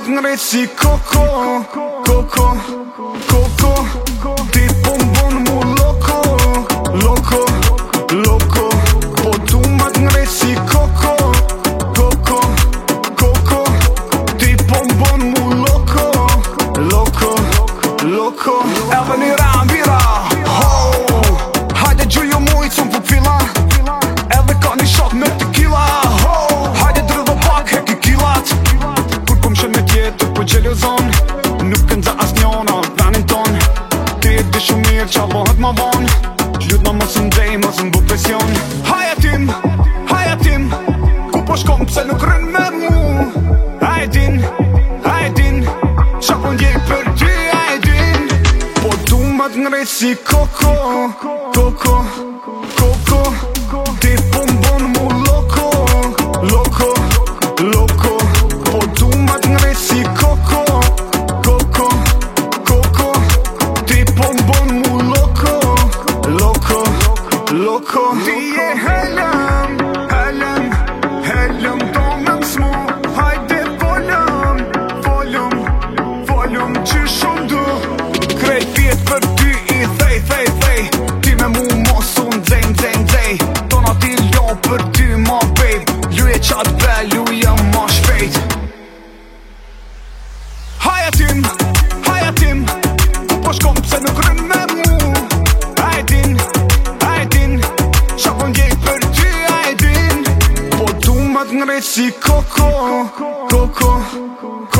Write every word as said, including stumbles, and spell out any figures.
ngrit si koko, koko, koko. Ti po m'bon mu loko, loko, loko. Po du ma t'ngrit si koko, koko, koko. Ti po m'bon mu loko, loko, loko. Edhe një rambira, ho, hajde gjujo mujt s'un pupila. Edhe ka një shot me tequila, ho, hajde drëdho pak heki kilat. Kur po m'shen me tjetër po gjelozon, nuk nëza as njona venin ton. Ti e di shumë mirë qa bëhet ma von, Lut ma mos m'dej, mos m'bu presion. Haja tim, haja tim, ku po shkom pse nuk rën me mu. A e din, a e din, qa po ndjej për ty, a e din. Po du ma t'ngrit si koko, koko, koko. Ti po m'bon mu loko, loko, loko. Po du ma t'ngrit si koko, koko, koko. Ti po m'bon mu loko, loko, loko. Ti e helëm, helëm, helëm do me m'smu. Hajde volëm, volëm, volëm që shumë du. Krejt vjet për ty i thej, thej, thej. Ti me mu mos unë dzej, dzej, dzej. Tona ti lo për ty ma babe. Luje qatë be, luje ma shpejt. Haja tim, haja tim, ku po shkom pse nuk rën me mu. A e din, a e din, qa po ndjej për ty, a e din. Po du ma t'ngrit si koko, koko, koko.